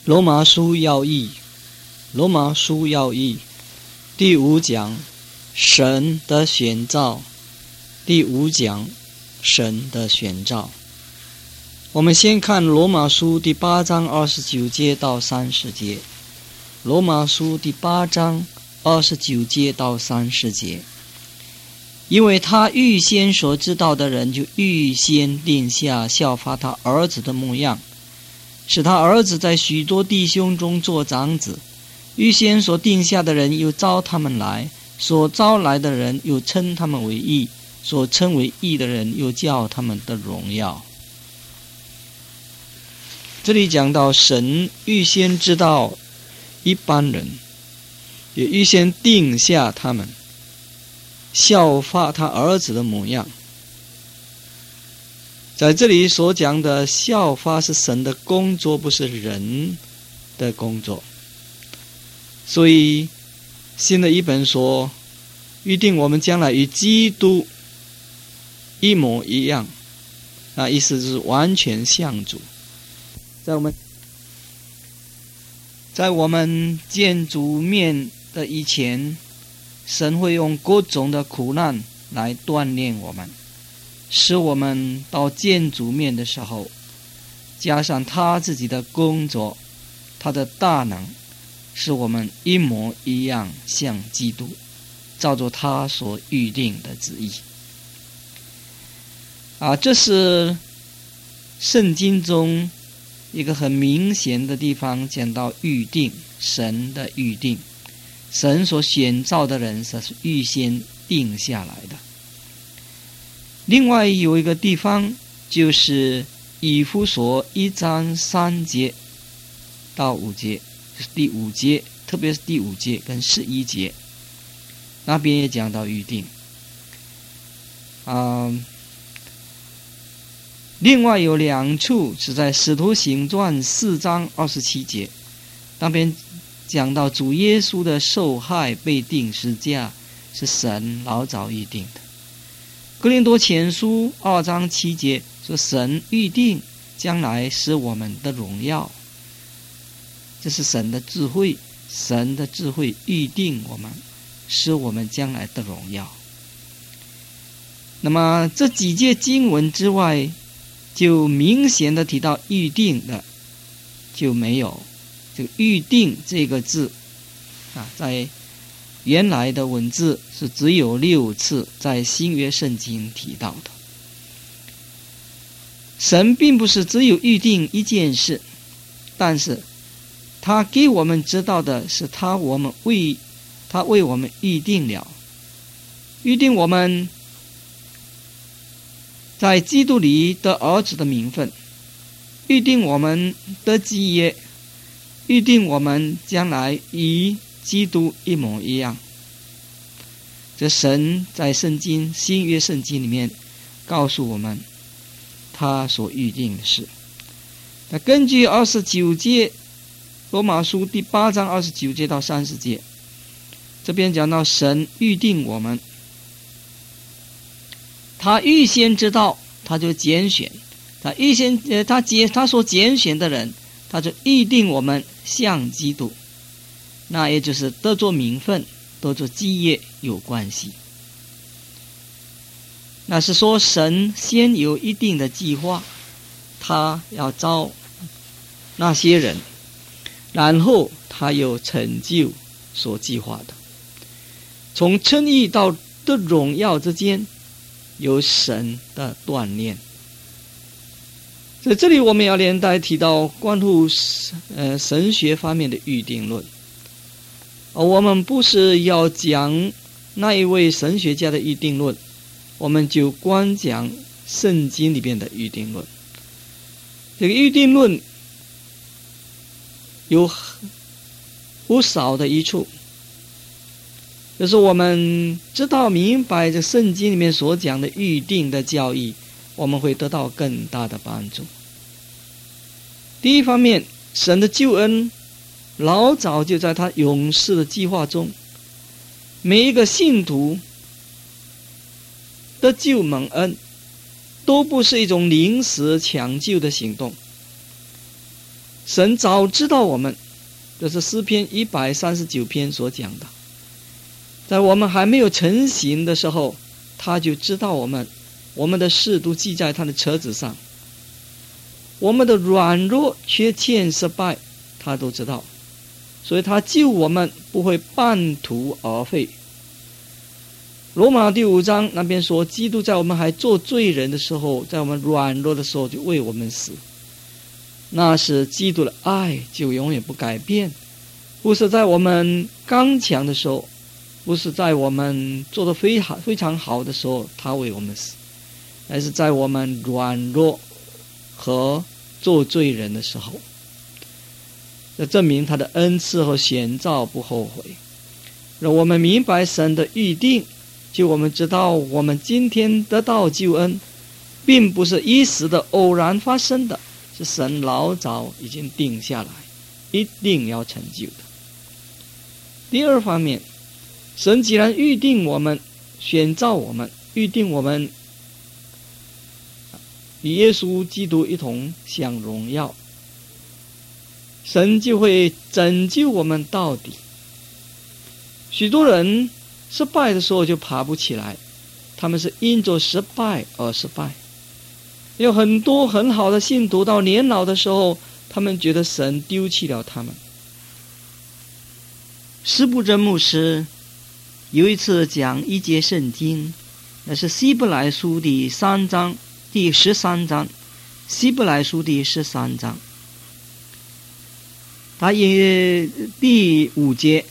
罗马书要义，罗马书要义，第5讲，神的选召，第5讲，神的选召。我们先看罗马书第8章29节到30节。罗马书第8章29节到30节。因为他预先所知道的人，就预先定下效法他儿子的模样，使他儿子在许多弟兄中做长子。预先所定下的人，又招他们来；所招来的人，又称他们为义；所称为义的人，又叫他们的荣耀。这里讲到神预先知道一般人，也预先定下他们效法他儿子的模样。在这里所讲的效法是神的工作，不是人的工作。所以新的一本说，预定我们将来与基督一模一样，那意思就是完全像主。在我们见主面的以前，神会用各种的苦难来锻炼我们，使我们到见主面的时候，加上他自己的工作，他的大能，使我们一模一样像基督，照着他所预定的旨意。这是圣经中一个很明显的地方，讲到预定，神的预定，神所选召的人是预先定下来的。另外有一个地方，就是以弗所1章3节到5节，就是第5节，特别是第5节跟11节，那边也讲到预定。另外有2处是在使徒行传4章27节，那边讲到主耶稣的受害被钉十字架是神老早预定的。哥林多前书2章7节说，神预定将来使我们的荣耀，这是神的智慧，神的智慧预定我们，使我们将来的荣耀。那么这几节经文之外，就明显的提到预定的就没有这个预定这个字在原来的文字是只有6次在新约圣经提到的。神并不是只有预定一件事，但是他给我们知道的是他为我们预定了，预定我们在基督里得儿子的名分，预定我们的基业，预定我们将来与基督一模一样。这神在圣经新约圣经里面告诉我们他所预定的事。那根据29节，罗马书第8章29节到30节，这边讲到神预定我们，他预先知道，他就拣选，他所拣选的人，他就预定我们像基督，那也就是得着名分，得着基业有关系。那是说神先有一定的计划，他要招那些人，然后他有成就所计划的。从称义到得荣耀之间，有神的锻炼。在这里我们要连带提到关乎神学方面的预定论。我们不是要讲那一位神学家的预定论，我们就光讲圣经里边的预定论。这个预定论有不少的益处，就是我们知道明白这圣经里面所讲的预定的教义，我们会得到更大的帮助。第一方面，神的救恩老早就在他永世的计划中，每一个信徒的救蒙恩都不是一种临时抢救的行动， 神早知道我们，这是诗篇139篇所讲的，在我们还没有成型的时候，他就知道我们的事都记在他的册子上，我们的软弱、缺欠、失败，他都知道，所以他救我们不会半途而废。罗马第5章那边说，基督在我们还做罪人的时候，在我们软弱的时候就为我们死，那是基督的爱就永远不改变，不是在我们刚强的时候，不是在我们做得非常好的时候他为我们死，而是在我们软弱和做罪人的时候。这证明他的恩赐和选召不后悔，让我们明白神的预定，就我们知道我们今天得到救恩并不是一时的偶然发生的，是神老早已经定下来，一定要成就的。第二方面，神既然预定我们，选召我们，预定我们与耶稣基督一同享荣耀，神就会拯救我们到底。许多人失败的时候就爬不起来，他们是因着失败而失败。有很多很好的信徒到年老的时候，他们觉得神丢弃了他们。施布真牧师有一次讲一节圣经，那是希伯来书第13章，希伯来书第13章，他引第5节，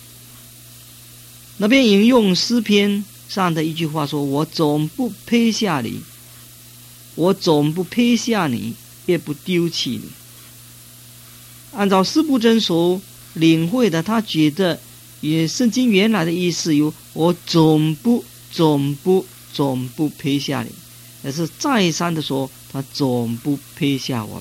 那边引用诗篇上的一句话说，我总不撇下你，我总不撇下你，也不丢弃你。按照施布真所领会的，他觉得与圣经原来的意思有我总不撇下你，而是再三的说他总不撇下我们。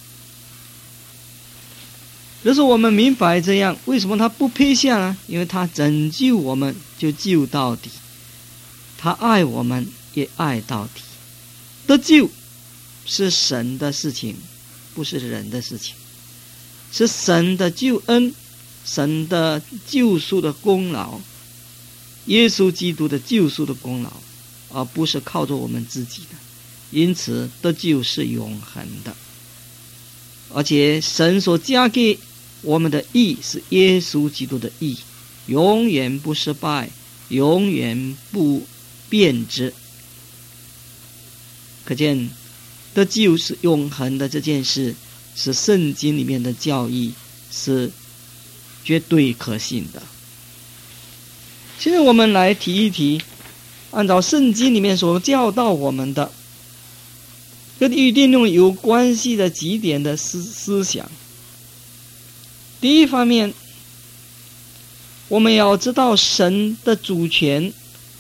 如果我们明白这样，为什么他不撇下呢？因为他拯救我们就救到底，他爱我们也爱到底。得救是神的事情，不是人的事情，是神的救恩，神的救赎的功劳，耶稣基督的救赎的功劳，而不是靠着我们自己的。因此得救是永恒的，而且神所加给我们的义是耶稣基督的义，永远不失败，永远不变质。可见得救是永恒的这件事，是圣经里面的教义，是绝对可信的。现在我们来提一提，按照圣经里面所教导我们的跟预定论有关系的几点的思想。第一方面，我们要知道神的主权、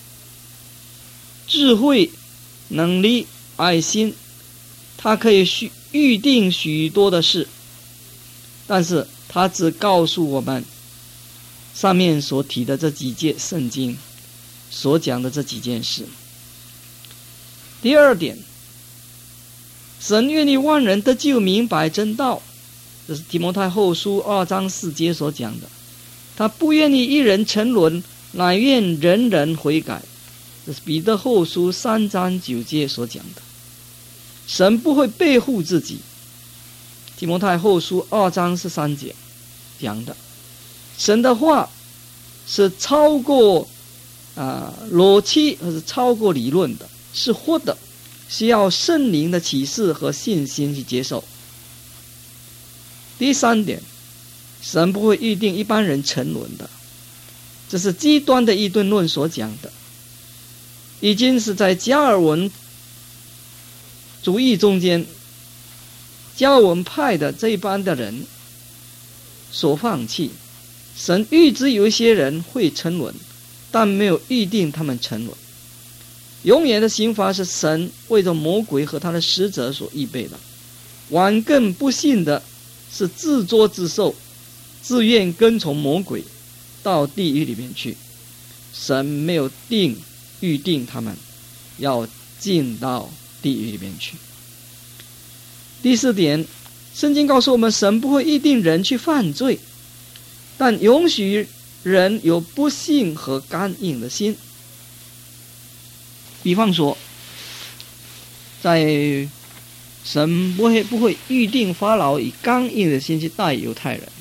智慧、能力、爱心，他可以预定许多的事，但是他只告诉我们上面所提的这几节圣经所讲的这几件事。第二点，神愿意万人得救，明白真道，这是提摩太后书2章4节所讲的。他不愿意一人沉沦，乃愿人人悔改，这是彼得后书3章9节所讲的。神不会背负自己，提摩太后书2章13节讲的。神的话是超过逻辑，或是超过理论的，是活的，需要圣灵的启示和信心去接受。第三点，神不会预定一般人沉沦的，这是极端的异端论所讲的，已经是在加尔文主义中间，加尔文派的这一班的人所放弃。神预知有一些人会沉沦，但没有预定他们沉沦。永远的刑罚是神为着魔鬼和他的使者所预备的。顽更不幸的是自作自受，自愿跟从魔鬼到地狱里面去。神没有预定他们要进到地狱里面去。第四点， 圣经告诉我们，神不会预定人去犯罪，但允许人有不信和刚硬的心。比方说，在神不会预定法老以刚硬的心去待犹太人，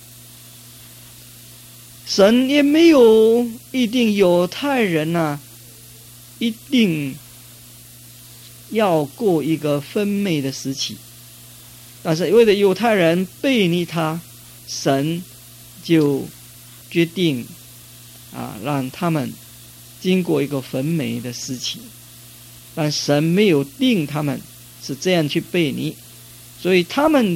神也没有预定犹太人一定要过一个分美的时期，但是为了犹太人背逆他，神就决定让他们经过一个分美的时期，但神没有定他们是这样去背逆，所以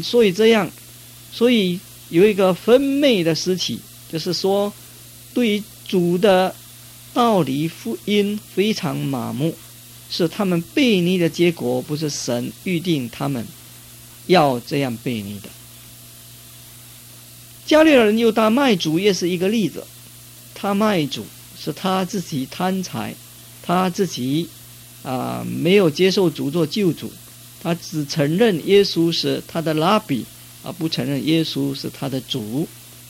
有一个分美的时期，就是说对于主的道理福音非常麻木，是他们背逆的结果，不是神预定他们要这样背逆的。加略人犹大卖主也是一个例子，他卖主是他自己贪财，他自己没有接受主做救主，他只承认耶稣是他的拉比，而不承认耶稣是他的主，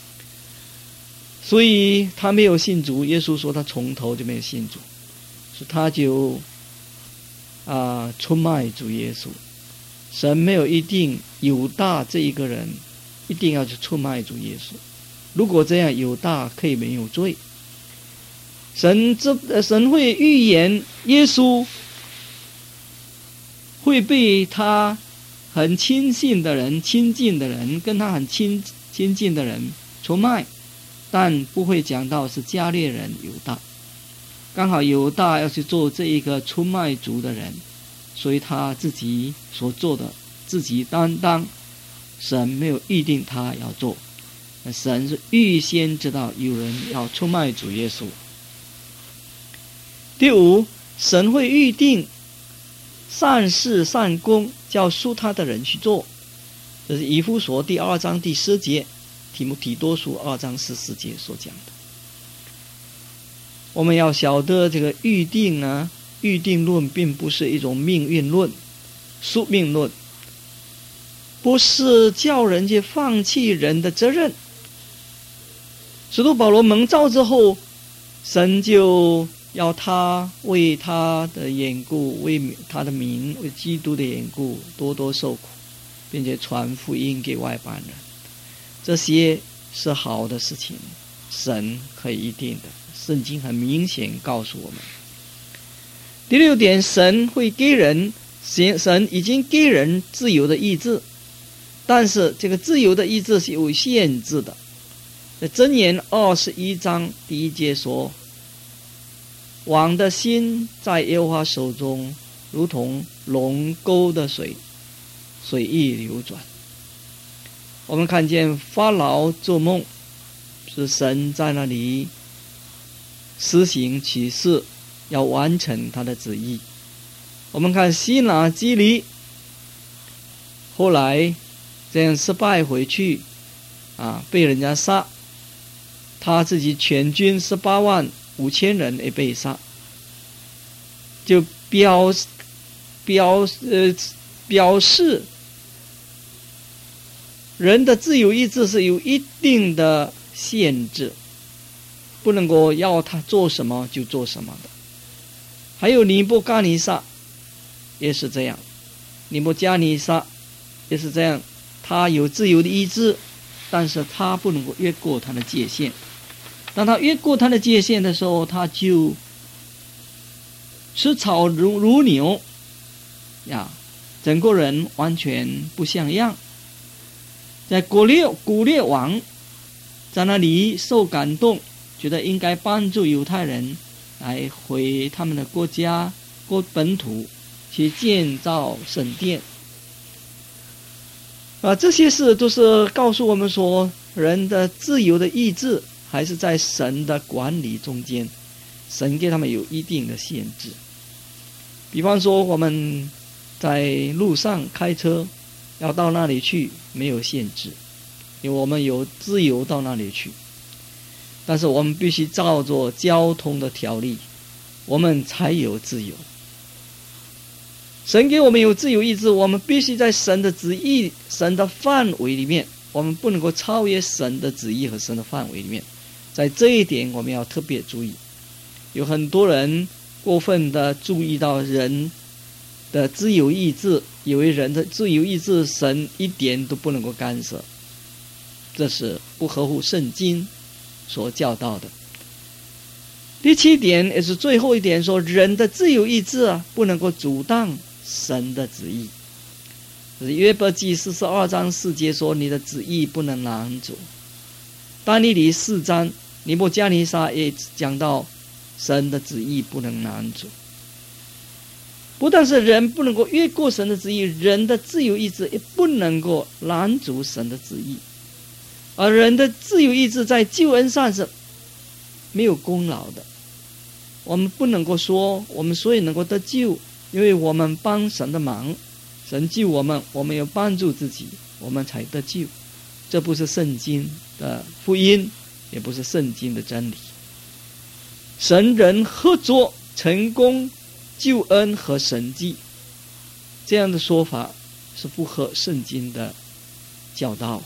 所以他没有信主。耶稣说他从头就没有信主，所以他就出卖主耶稣。神没有一定犹大这一个人一定要去出卖主耶稣，如果这样，犹大可以没有罪。神会预言耶稣会被他很亲近的人跟他很亲近的人出卖，但不会讲到是加略人犹大。刚好犹大要去做这一个出卖主的人，所以他自己所做的自己担当，神没有预定他要做，神是预先知道有人要出卖主耶稣。第五，神会预定善事善功叫属他的人去做，这是以弗所第2章第10节，提摩提多书2章14节所讲的。我们要晓得这个预定论并不是一种命运论、宿命论，不是叫人去放弃人的责任。使徒保罗蒙召之后，神就要他为他的缘故，为他的名，为基督的缘故多多受苦，并且传福音给外邦人，这些是好的事情，神可以预定的，圣经很明显告诉我们。第六点，神已经给人自由的意志，但是这个自由的意志是有限制的。在箴言21章第1节说，王的心在耶和华手中，如同龙沟的水，随意流转。我们看见法老做梦，是神在那里施行启示，要完成他的旨意。我们看西拿基立，后来这样失败回去被人家杀，他自己全军185000人也被杀，就表示人的自由意志是有一定的限制，不能够要他做什么就做什么的。还有尼布甲尼撒也是这样，他有自由的意志，但是他不能够越过他的界限。当他越过他的界限的时候，他就吃草如牛整个人完全不像样。在古列王在那里受感动，觉得应该帮助犹太人来回他们的国家本土去建造圣殿。这些事都是告诉我们说，人的自由的意志还是在神的管理中间，神给他们有一定的限制。比方说我们在路上开车要到那里去没有限制，因为我们有自由到那里去，但是我们必须照着交通的条例，我们才有自由。 神给我们有自由意志，我们必须在神的旨意、神的范围里面，我们不能够超越神的旨意和神的范围里面。在这一点我们要特别注意。有很多人过分的注意到人的自由意志，以为人的自由意志神一点都不能够干涉，这是不合乎圣经所教导的。第7点也是最后一点，说人的自由意志不能够阻挡神的旨意。约伯记42章4节说，你的旨意不能拦阻。但以理4章尼布加尼撒也讲到神的旨意不能拦阻。不但是人不能够越过神的旨意，人的自由意志也不能够拦阻神的旨意。而人的自由意志在救恩上是没有功劳的。我们不能够说我们所以能够得救，因为我们帮神的忙，神救我们，我们要帮助自己，我们才得救。这不是圣经的福音，也不是圣经的真理。神人合作成功救恩和神迹，这样的说法是不合圣经的教导。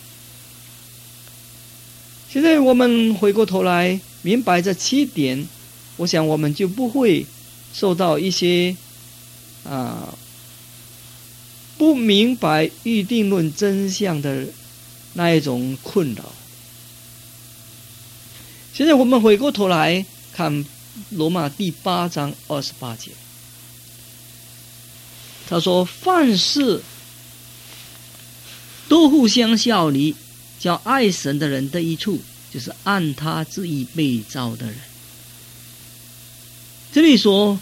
现在我们回过头来明白这7点，我想我们就不会受到一些不明白预定论真相的那一种困扰。现在我们回过头来看罗马第8章28节，他说凡事都互相效力，叫爱神的人得益处，就是按他旨意被造的人。这里说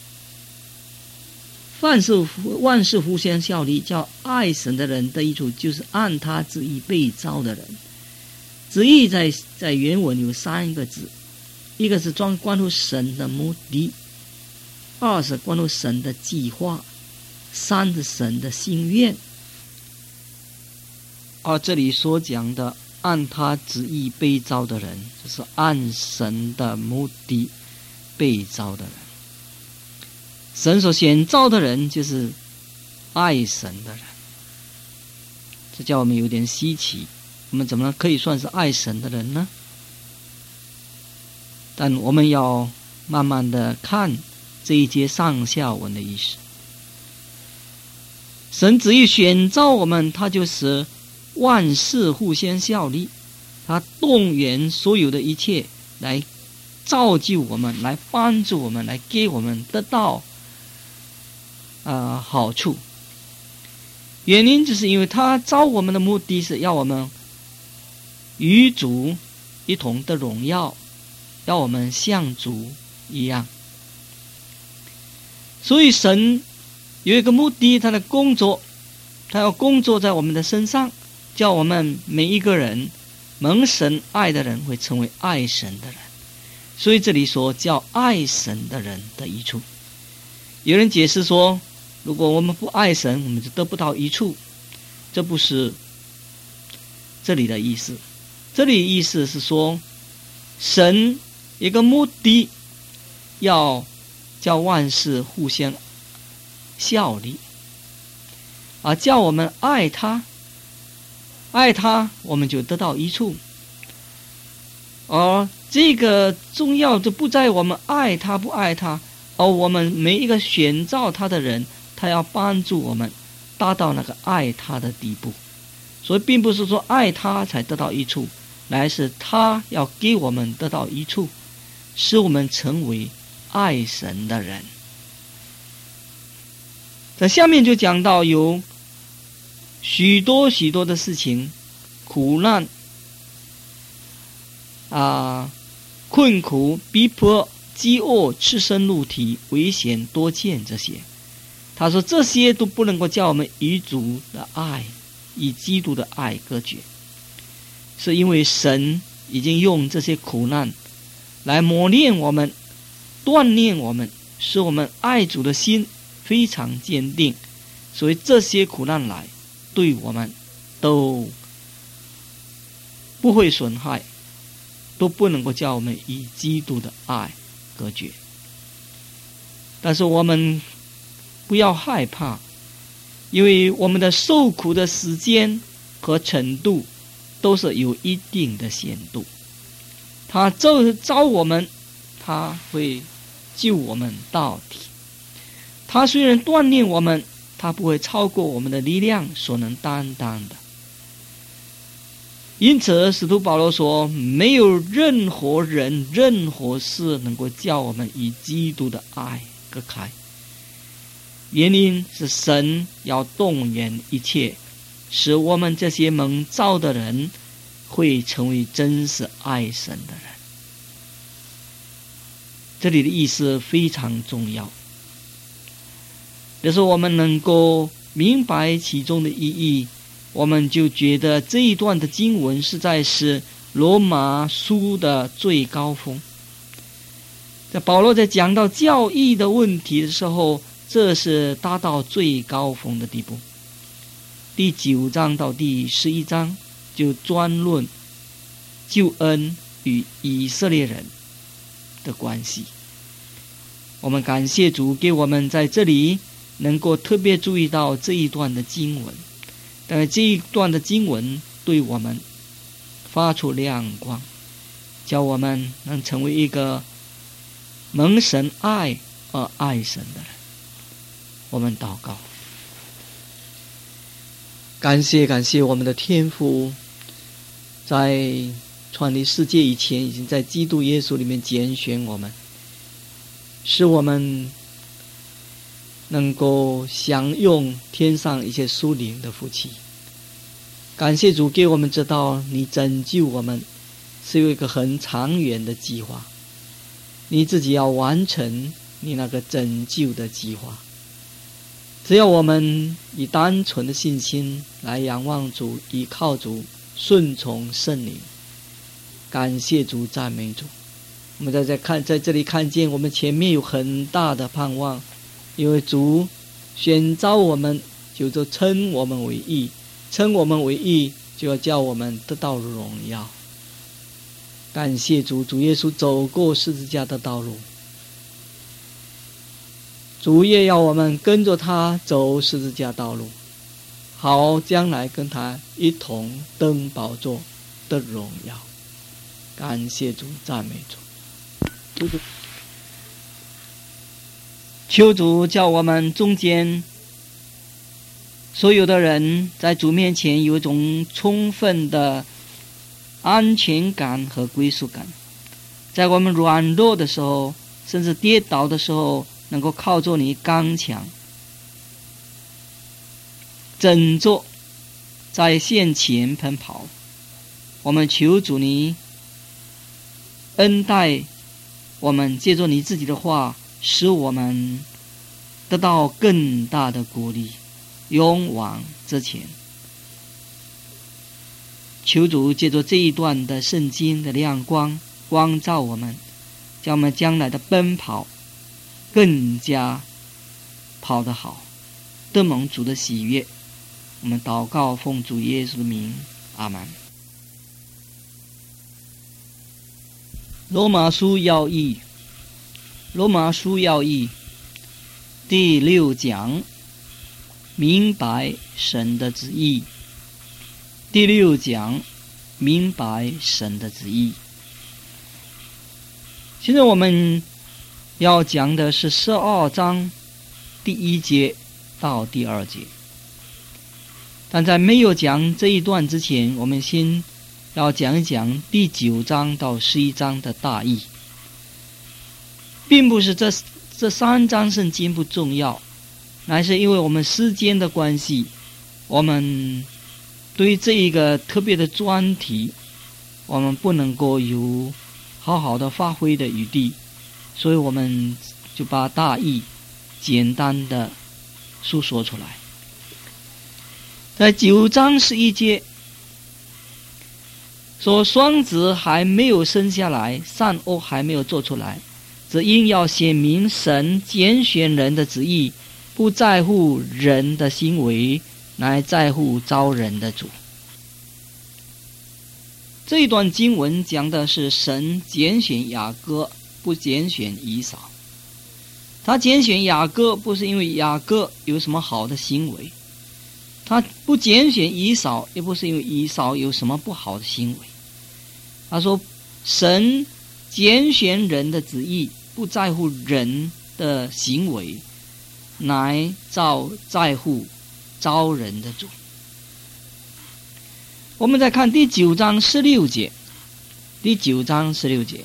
万事互相效力，叫爱神的人得益处，就是按他旨意被造的人。旨意在原文有3个字，一个是关乎神的目的，2是关乎神的计划，3是神的心愿。而这里所讲的按他旨意被造的人，就是按神的目的被造的人。神所选造的人就是爱神的人，这叫我们有点稀奇，我们怎么可以算是爱神的人呢？但我们要慢慢的看这一节上下文的意思。神旨意选造我们，他就使万事互相效力，他动员所有的一切来造就我们，来帮助我们，来给我们得到好处。原因就是因为他造我们的目的是要我们与主一同的荣耀，要我们像主一样。所以神有一个目的，他的工作，他要工作在我们的身上，叫我们每一个人蒙神爱的人会成为爱神的人。所以这里说叫爱神的人的益处。有人解释说，如果我们不爱神，我们就得不到益处，这不是这里的意思。这里的意思是说，神一个目的要叫万事互相效力，而叫我们爱他，爱他我们就得到益处。而这个重要就不在我们爱他不爱他，而我们每一个选造他的人，他要帮助我们达到那个爱他的地步。所以并不是说爱他才得到益处，乃是他要给我们得到益处，使我们成为爱神的人。在下面就讲到有许多许多的事情，苦难困苦、逼迫、饥饿、赤身露体、危险多见，这些他说这些都不能够叫我们与主的爱，与基督的爱隔绝，是因为神已经用这些苦难来磨练我们，锻炼我们，使我们爱主的心非常坚定。所以这些苦难来对我们都不会损害，都不能够叫我们与基督的爱隔绝。但是我们不要害怕，因为我们的受苦的时间和程度都是有一定的限度。他招我们，他会救我们到底。他虽然锻炼我们，他不会超过我们的力量所能担当的。因此使徒保罗说，没有任何人任何事能够叫我们与基督的爱隔开。原因是神要动员一切，使我们这些蒙召的人会成为真实爱神的人。这里的意思非常重要，就是我们能够明白其中的意义，我们就觉得这一段的经文实在是罗马书的最高峰。在保罗在讲到教义的问题的时候，这是达到最高峰的地步。第9章到第11章就专论救恩与以色列人的关系。我们感谢主给我们在这里能够特别注意到这一段的经文，但是这一段的经文对我们发出亮光，叫我们能成为一个蒙神爱而爱神的人。我们祷告，感谢我们的天父，在创立世界以前已经在基督耶稣里面拣选我们，使我们能够享用天上一些属灵的福气。感谢主给我们知道，你拯救我们是有一个很长远的计划，你自己要完成你那个拯救的计划。只要我们以单纯的信心来仰望主，依靠主，顺从圣灵。感谢主，赞美主。我们在这里看见我们前面有很大的盼望，因为主选召我们，就称我们为义，称我们为义，就要叫我们得到荣耀。感谢主，主耶稣走过十字架的道路，主也要我们跟着他走十字架道路，好将来跟他一同登宝座的荣耀。感谢主，赞美主。求主叫我们中间所有的人在主面前有一种充分的安全感和归属感，在我们软弱的时候，甚至跌倒的时候，能够靠着你刚强，振作在线前奔跑。我们求主你恩待我们，借着你自己的话，使我们得到更大的鼓励，勇往直前。求主借着这一段的圣经的亮光，光照我们，叫我们将来的奔跑更加跑得好，得蒙主的喜悦。我们祷告奉主耶稣的名，阿们。罗马书要义，罗马书要义第6讲，明白神的旨意。第6讲，明白神的旨意。现在我们要讲的是12章第1节到第2节。但在没有讲这一段之前，我们先要讲一讲第9章到11章的大意。并不是这3章圣经不重要，乃是因为我们时间的关系，我们对这一个特别的专题，我们不能够有好好的发挥的余地，所以我们就把大意简单的述说出来。在9章11节说，双子还没有生下来，善恶还没有做出来，只因要显明神拣选人的旨意，不在乎人的行为，乃在乎召人的主。这一段经文讲的是神拣选雅各，不拣选以扫。 他拣选雅各不是因为雅各有什么好的行为，他不拣选以扫也不是因为以扫有什么不好的行为。他说神拣选人的旨意，不在乎人的行为，乃在乎招人的主。我们再看第9章16节，第9章16节，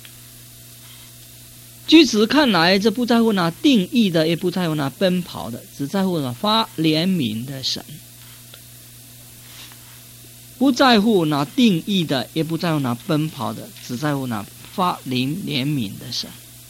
据此看来，这不在乎那定义的，也不在乎那奔跑的，只在乎那发怜悯的神。不在乎那定义的，也不在乎那奔跑的，只在乎那发怜悯的神。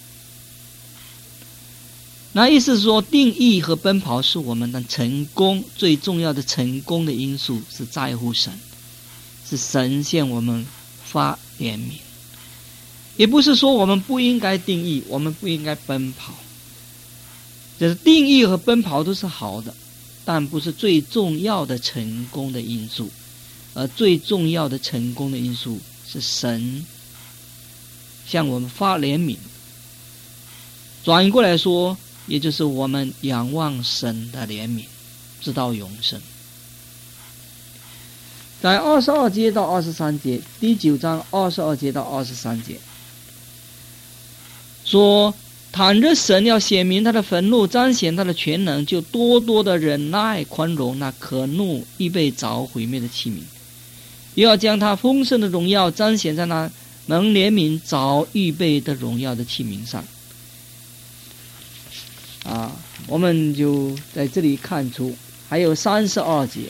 那意思是说，定义和奔跑是我们的成功最重要的成功的因素，是在乎神，是神向我们发怜悯。也不是说我们不应该定义，我们不应该奔跑。就是定义和奔跑都是好的，但不是最重要的成功的因素。而最重要的成功的因素是神向我们发怜悯。转过来说，也就是我们仰望神的怜悯，直到永生。在22节到23节，第9章22节到23节，说倘若神要显明他的愤怒，彰显他的全能，就多多的忍耐宽容那可怒预备遭毁灭的器皿，又要将他丰盛的荣耀彰显在那能怜悯早预备的荣耀的器皿上。我们就在这里看出还有32节，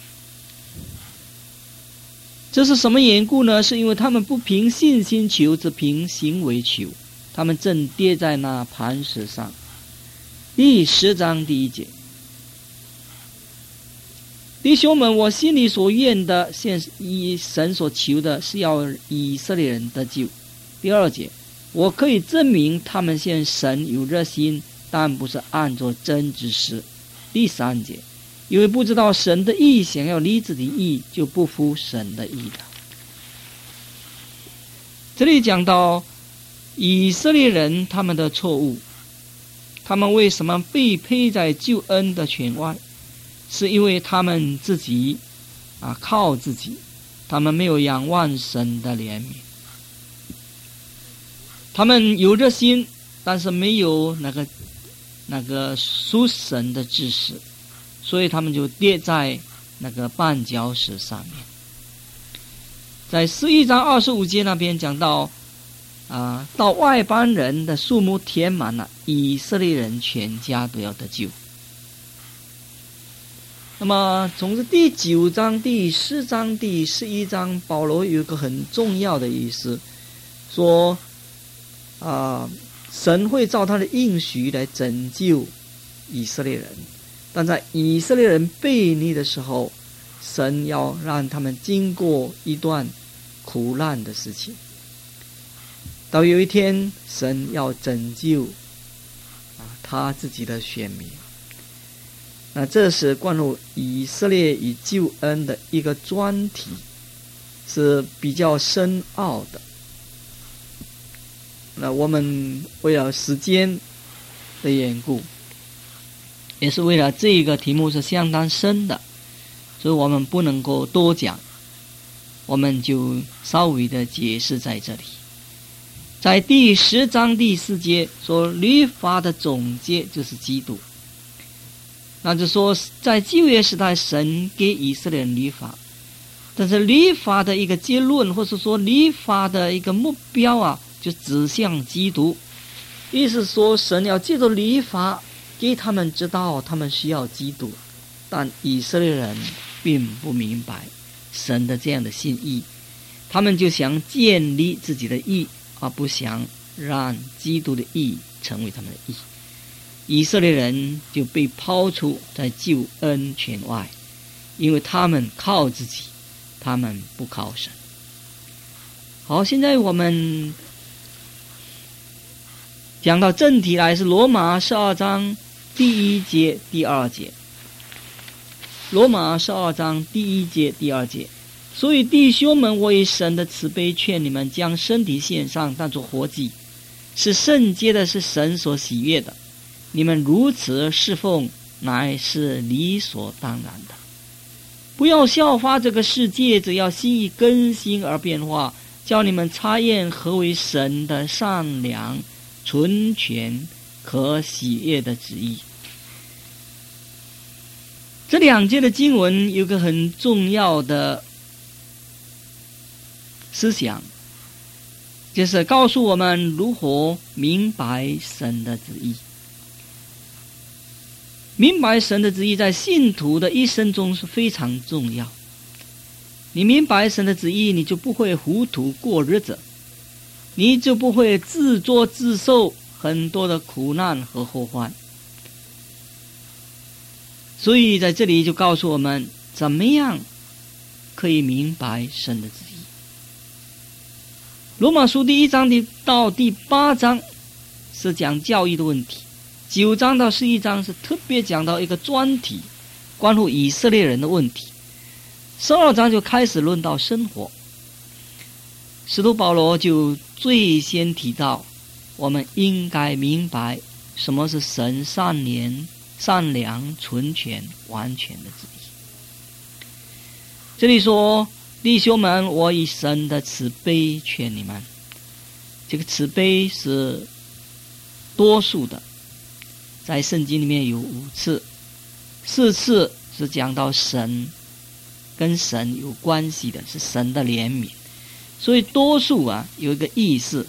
这是什么缘故呢？是因为他们不凭信心求，只凭行为求，他们正跌在那磐石上。第10章第1节，弟兄们，我心里所愿的，现以神所求的，是要以色列人得救。第2节，我可以证明他们向神有热心，但不是按着真知识。第3节，因为不知道神的意，想要离自己意，就不服神的意了。这里讲到以色列人他们的错误，他们为什么被配在救恩的权外，是因为他们自己靠自己，他们没有仰望神的怜悯，他们有热心，但是没有那个属神的知识，所以他们就跌在那个绊脚石上面。在11章25节那边讲到到外邦人的数目填满了，以色列人全家都要得救。那么从第9章、第10章、第11章，保罗有一个很重要的意思，说神会照他的应许来拯救以色列人，但在以色列人悖逆的时候，神要让他们经过一段苦难的事情，到有一天神要拯救他自己的选民。那这是关于以色列与救恩的一个专题，是比较深奥的。那我们为了时间的缘故，也是为了这个题目是相当深的，所以我们不能够多讲，我们就稍微的解释在这里。在第10章第4节说，律法的总结就是基督。那就说在旧约时代，神给以色列人律法，但是律法的一个结论，或是说律法的一个目标就指向基督。意思说神要借着律法给他们知道他们需要基督，但以色列人并不明白神的这样的心意，他们就想建立自己的义，而不想让基督的义成为他们的义。以色列人就被抛出在救恩权外，因为他们靠自己，他们不靠神。好，现在我们讲到正题来，是罗马12章第1节第2节。罗马12章第1节第2节，所以弟兄们，我以神的慈悲劝你们，将身体献上当作活祭，是圣洁的，是神所喜悦的。 你们如此侍奉，乃是理所当然的。不要效法这个世界，只要心意更新而变化，叫你们察验何为神的善良、纯全、可喜悦的旨意。这两节的经文有个很重要的思想，就是告诉我们如何明白神的旨意。明白神的旨意在信徒的一生中是非常重要。你明白神的旨意，你就不会糊涂过日子，你就不会自作自受很多的苦难和祸患。所以在这里就告诉我们怎么样可以明白神的旨意。罗马书第1章到第8章是讲教义的问题，9章到11章是特别讲到一个专题，关乎以色列人的问题。12章就开始论到生活。使徒保罗就最先提到，我们应该明白什么是神善良、纯全、完全的旨意。这里说，弟兄们，我以神的慈悲劝你们。这个慈悲是多数的，在圣经里面有5次，4次是讲到神跟神有关系的，是神的怜悯。所以多数有一个意思，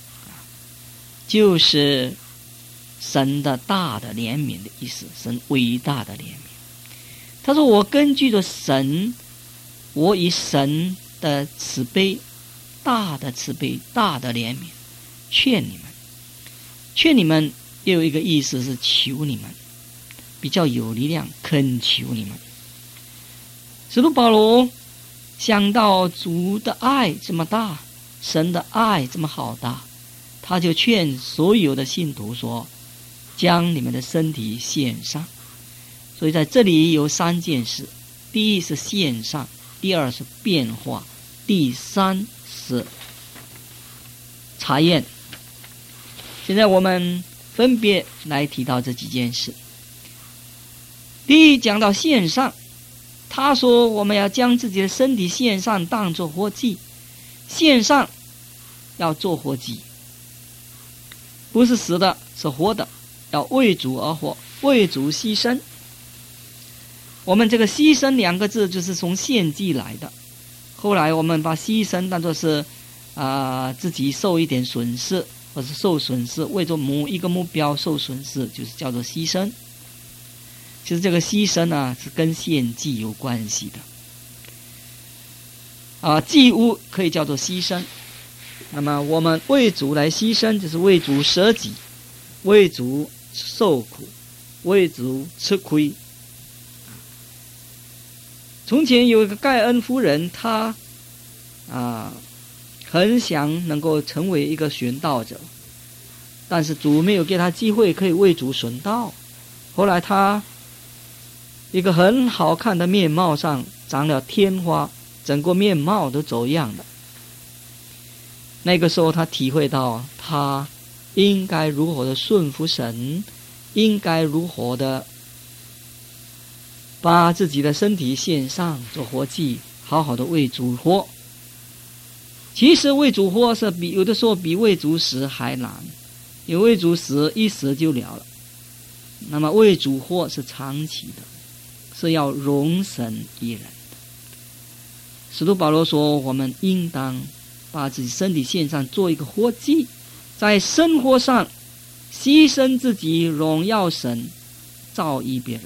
就是神的大的怜悯的意思，神伟大的怜悯。他说，我根据着神，我以神的慈悲，大的慈悲，大的怜悯劝你们。劝你们也有一个意思是求你们，比较有力量，恳求你们。使徒保罗想到主的爱这么大，神的爱这么好大，他就劝所有的信徒说，将你们的身体献上。所以在这里有3件事，第一是献上，第二是变化，第三是查验。现在我们分别来提到这几件事。第一，讲到献上，他说我们要将自己的身体献上，当作活祭。献上要做活祭，不是死的，是活的，要为主而活，为主牺牲。我们这个牺牲2个字就是从献祭来的，后来我们把牺牲当作是自己受一点损失，或是受损失，为着某一个目标受损失，就是叫做牺牲。其实这个牺牲是跟献祭有关系的。祭物可以叫做牺牲。那么我们为主来牺牲，就是为主舍己，为主受苦，为主吃亏。从前有一个盖恩夫人，她很想能够成为一个殉道者，但是主没有给她机会可以为主殉道。后来她一个很好看的面貌上长了天花，整个面貌都走样了。那个时候她体会到她应该如何的顺服神，应该如何的把自己的身体献上做活祭，好好的为主活。其实为主活是有的时候比为主死还难，因为为主死一死就了了。那么为主活是长期的，是要容神一人的。使徒保罗说，我们应当把自己身体献上做一个活祭，在生活上牺牲自己，荣耀神，造诣别人。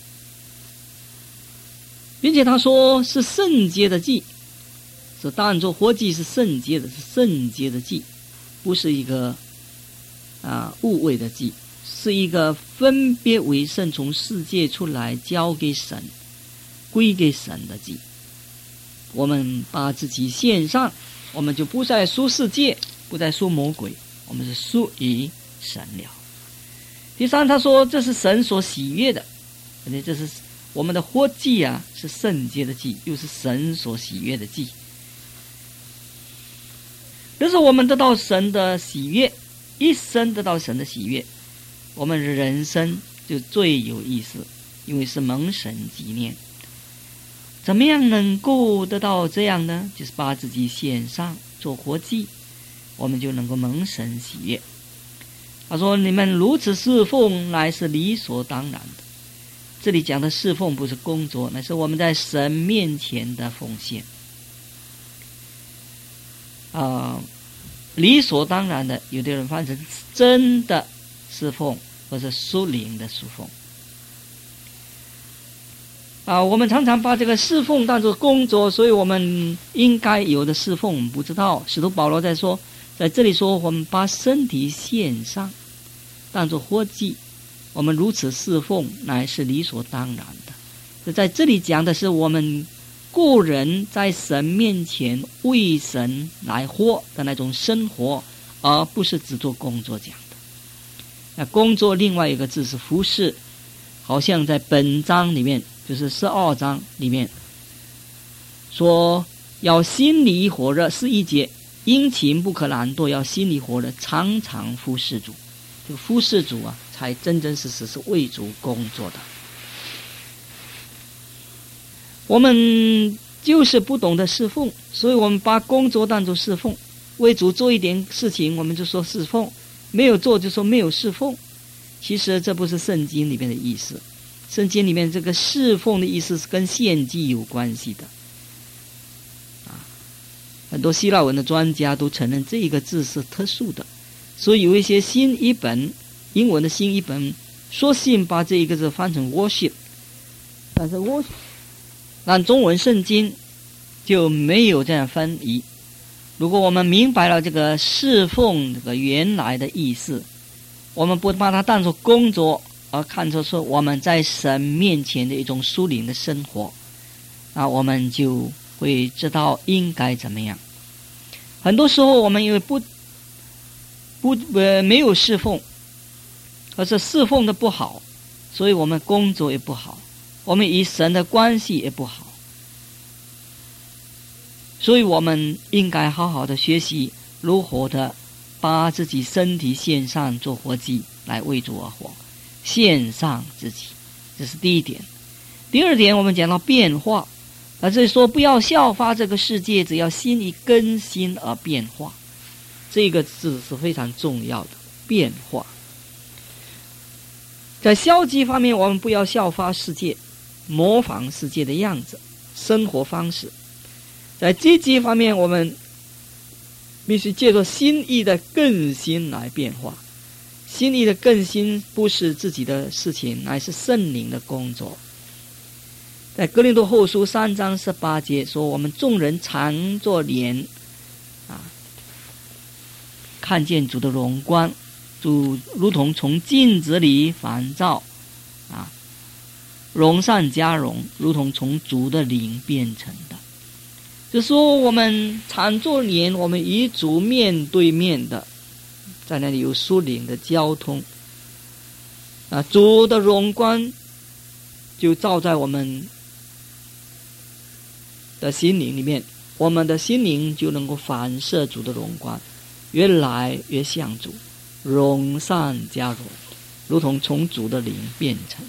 并且他说是圣洁的祭，是当作活祭，是圣洁的，是圣洁的祭，不是一个误位的祭，是一个分别为圣，从世界出来交给神，归给神的祭。我们把自己献上，我们就不再属世界，不再属魔鬼，我们是属于神了。第三，他说这是神所喜悦的，这是我们的活祭是圣洁的祭，又是神所喜悦的祭。这是我们得到神的喜悦，一生得到神的喜悦， 我们的人生就最有意思，因为是蒙神纪念。怎么样能够得到这样呢？就是把自己献上做活祭，我们就能够蒙神喜悦。他说你们如此侍奉乃是理所当然的。这里讲的侍奉不是工作，乃是我们在神面前的奉献。理所当然的，有的人翻成真的侍奉，或是属灵的侍奉。我们常常把这个侍奉当作工作，所以我们应该有的侍奉我们不知道。使徒保罗在这里说，我们把身体献上当作活祭，我们如此侍奉乃是理所当然的。在这里讲的是我们个人在神面前为神来活的那种生活，而不是只做工作讲的。那工作另外一个字是服侍，好像在本章里面，就是12章里面说，要心里火热，11节，殷勤不可懒惰，要心里火热，常常服侍主。这个服侍主才真真实实是为主工作的。我们就是不懂得侍奉，所以我们把工作当作侍奉，为主做一点事情我们就说侍奉，没有做就说没有侍奉。其实这不是圣经里面的意思，圣经里面这个侍奉的意思是跟献祭有关系的。很多希腊文的专家都承认这一个字是特殊的，所以有一些新译本，英文的新译本索性把这一个字翻成 worship， 但是 worship 但中文圣经就没有这样翻译。如果我们明白了这个侍奉这个原来的意思，我们不把它当作工作，而看作是我们在神面前的一种属灵的生活，我们就会知道应该怎么样。很多时候我们因为没有侍奉，或是侍奉的不好，所以我们工作也不好，我们与神的关系也不好。所以我们应该好好的学习如何的把自己身体献上做活祭，来为主而活，献上自己，这是第一点。第二点，我们讲到变化，这里说不要效法这个世界，只要心意更新而变化。这个字是非常重要的，变化。在消极方面，我们不要效法世界，模仿世界的样子生活方式。在积极方面，我们必须借着心意的更新来变化。心意的更新不是自己的事情，乃是圣灵的工作。在哥林多后书3章18节说，我们众人常作脸看见主的荣光，主如同从镜子里反照，荣上加荣，如同从主的灵变成的。就说我们常作脸，我们与主面对面的，在那里有属灵的交通，主的荣光就照在我们的心灵里面，我们的心灵就能够反射主的荣光，越来越像主，荣上加荣，如同从主的灵变成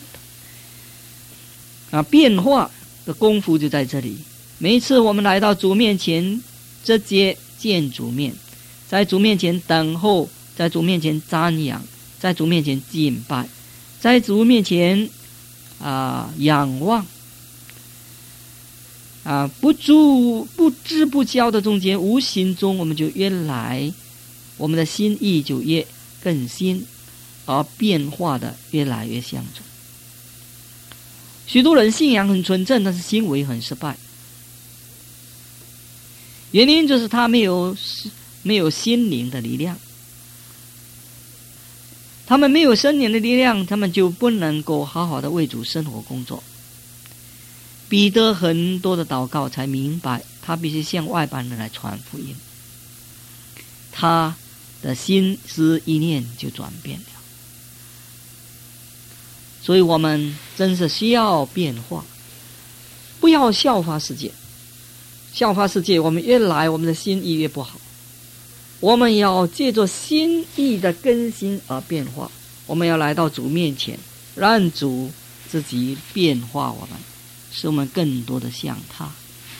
的。变化的功夫就在这里。每一次我们来到主面前，直接见主面，在主面前等候，在主面前瞻仰，在主面前敬拜，在主面前仰望，不知不觉的中间，无形中我们就越来，我们的心意就越更新，而变化的越来越像主。许多人信仰很纯正，但是行为很失败，原因就是他没有心灵的力量。他们没有心灵的力量，他们就不能够好好的为主生活工作。彼得很多的祷告才明白，他必须向外邦人来传福音，他的心思意念就转变了。所以我们真是需要变化，不要效法世界。效法世界，我们越来我们的心意越不好。我们要借着心意的更新而变化， 我们要来到主面前，让主自己变化我们，使我们更多的像他。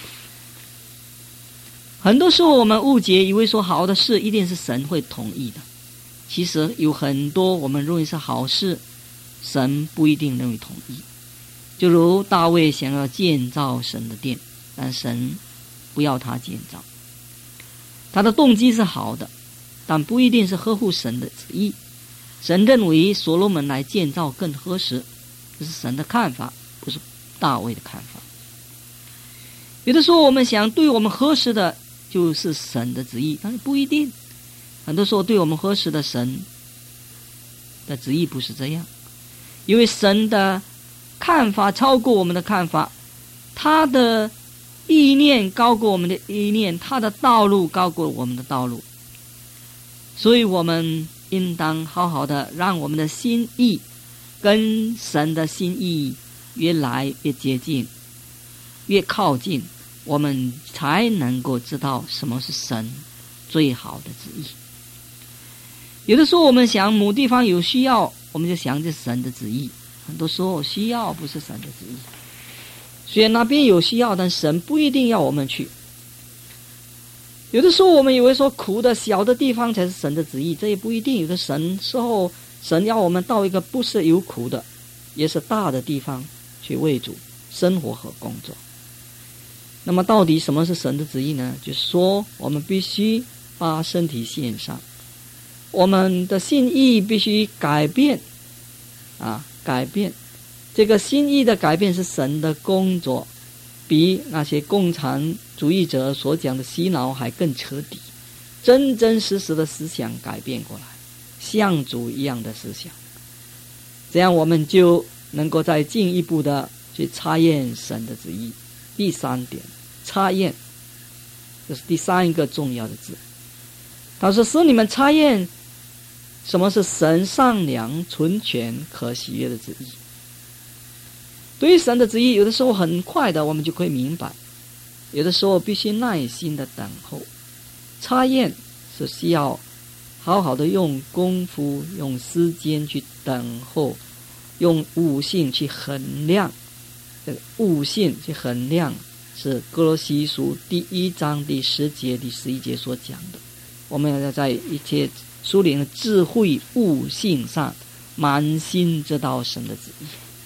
很多时候我们误解，以为说好的事一定是神会同意的，其实有很多我们认为是好事，神不一定认为同意。就如大卫想要建造神的殿，但神不要他建造，他的动机是好的，但不一定是合乎神的旨意。神认为所罗门来建造更合适，这是神的看法，不是大卫的看法。有的时候我们想对我们合适的就是神的旨意，但是不一定。很多时候对我们合适的神的旨意不是这样，因为神的看法超过我们的看法，他的意念高过我们的意念，他的道路高过我们的道路。所以我们应当好好的让我们的心意跟神的心意越来越接近，越靠近，我们才能够知道什么是神最好的旨意。有的时候我们想某地方有需要，我们就想着神的旨意，很多时候需要不是神的旨意。虽然那边有需要，但神不一定要我们去。有的时候我们以为说苦的小的地方才是神的旨意，这也不一定。有的时候神要我们到一个不是有苦的也是大的地方去为主生活和工作。那么到底什么是神的旨意呢？就是说我们必须把身体献上，我们的心意必须改变改变。这个心意的改变是神的工作，比那些共产主义者所讲的洗脑还更彻底，真真实实的思想改变过来，像主一样的思想，这样我们就能够再进一步的去查验神的旨意。第三点，查验，这是第三个重要的字。他说使你们查验什么是神善良、纯全、可喜悦的旨意。对于神的旨意，有的时候很快的我们就可以明白，有的时候必须耐心的等候。查验是需要好好的用功夫、用时间去等候，用悟性去衡量。这个悟性去衡量是哥罗西书第1章第10节、第11节所讲的。我们要在一切属灵的智慧悟性上满心知道神的旨意。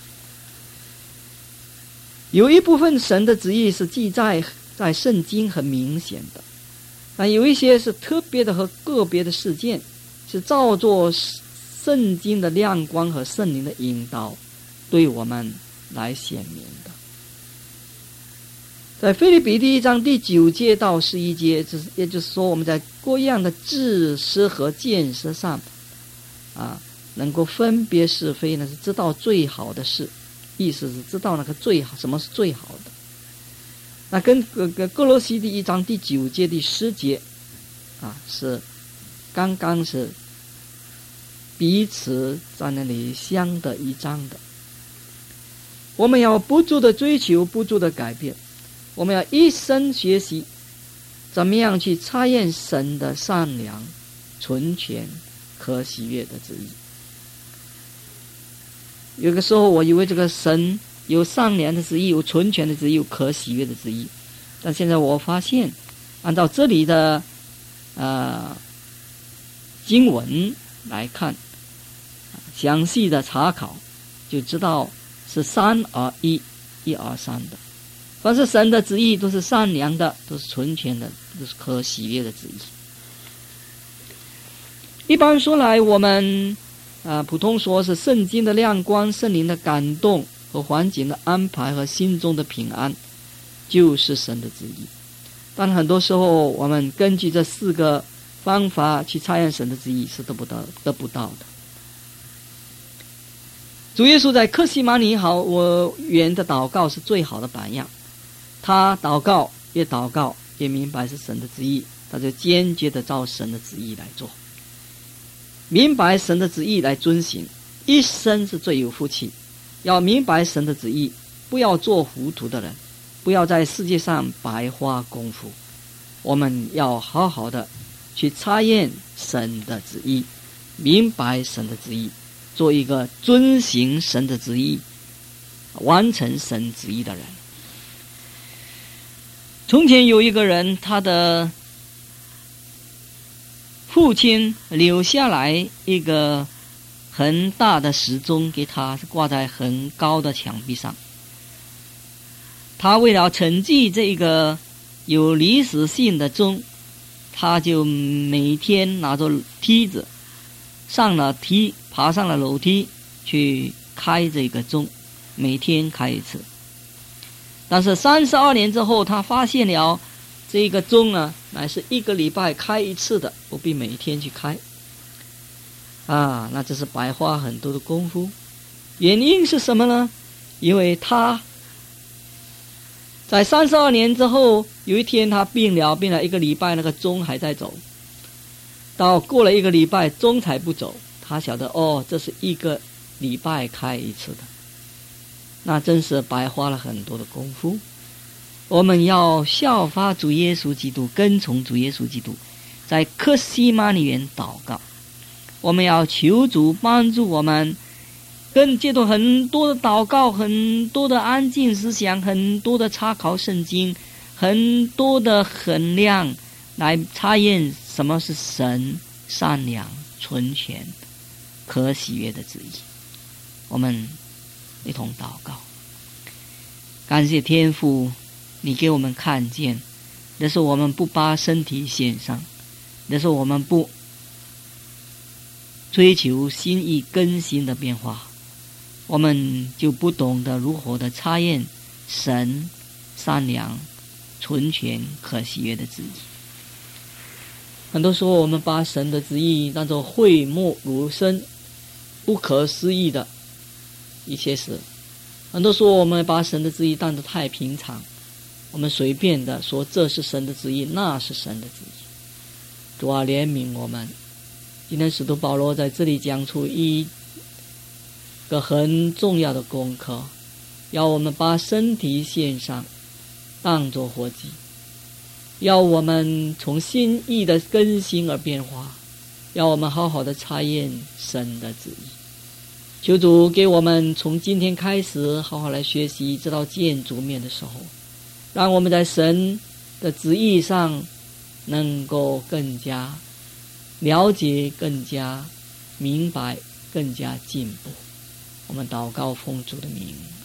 有一部分神的旨意是记载在圣经很明显的，但有一些是特别的和个别的事件，是照作圣经的亮光和圣灵的引导对我们来显明的。在腓立比第1章第9节到11节，也就是说我们在各样的知识和见识上能够分别是非呢，是知道最好的事，意思是知道那个最好，什么是最好的。那跟哥罗西第1章第9节第10节是刚刚是彼此在那里相得益彰的。我们要不住的追求，不住的改变，我们要一生学习怎么样去查验神的善良、纯全、可喜悦的旨意。有个时候我以为这个神有善良的旨意，有纯全的旨意，有可喜悦的旨意，但现在我发现按照这里的经文来看，详细的查考就知道是3而1，1而3的。凡是神的旨意都是善良的，都是纯全的，都是可喜悦的旨意。一般说来，我们普通说是圣经的亮光、圣灵的感动和环境的安排和心中的平安就是神的旨意。但很多时候我们根据这4个方法去查验神的旨意是得不到的。主耶稣在客西马尼好园的祷告是最好的榜样。他祷告越明白是神的旨意，他就坚决的照神的旨意来做，明白神的旨意来遵行，一生是最有福气。要明白神的旨意，不要做糊涂的人，不要在世界上白花功夫。我们要好好的去查验神的旨意，明白神的旨意， 做一个遵行神的旨意、完成神旨意的人。从前有一个人，他的父亲留下来一个很大的时钟给他，挂在很高的墙壁上。他为了承继这个有历史性的钟，他就每天拿着梯子爬上了楼梯去开这个钟，每天开一次。但是32年之后，他发现了这个钟呢，乃是1个礼拜开一次的，不必每天去开。那这是白花很多的功夫。原因是什么呢？因为他在32年之后，有一天他病了1个礼拜，那个钟还在走。到过了1个礼拜，钟才不走。他晓得这是1个礼拜开一次的。那真是白花了很多的功夫。我们要效法主耶稣基督，跟从主耶稣基督，在客西马尼园祷告。我们要求主帮助我们，借着很多的祷告，很多的安静思想，很多的查考圣经，很多的衡量，来查验什么是神善良、纯全、可喜悦的旨意。我们一同祷告。感谢天父，你给我们看见，那是我们不把身体献上，那是我们不追求心意更新的变化，我们就不懂得如何的查验神善良、纯全、可喜悦的旨意。很多时候我们把神的旨意当作讳莫如深、不可思议的一些事。很多时候我们把神的旨意当作太平常，我们随便的说这是神的旨意，那是神的旨意。主啊，怜悯我们。今天使徒保罗在这里讲出一个很重要的功课，要我们把身体献上，当作活祭，要我们从心意的更新而变化，要我们好好的查验神的旨意。求主给我们从今天开始好好来学习，直到见主面的时候，让我们在神的旨意上能够更加了解，更加明白，更加进步。我们祷告奉主的名。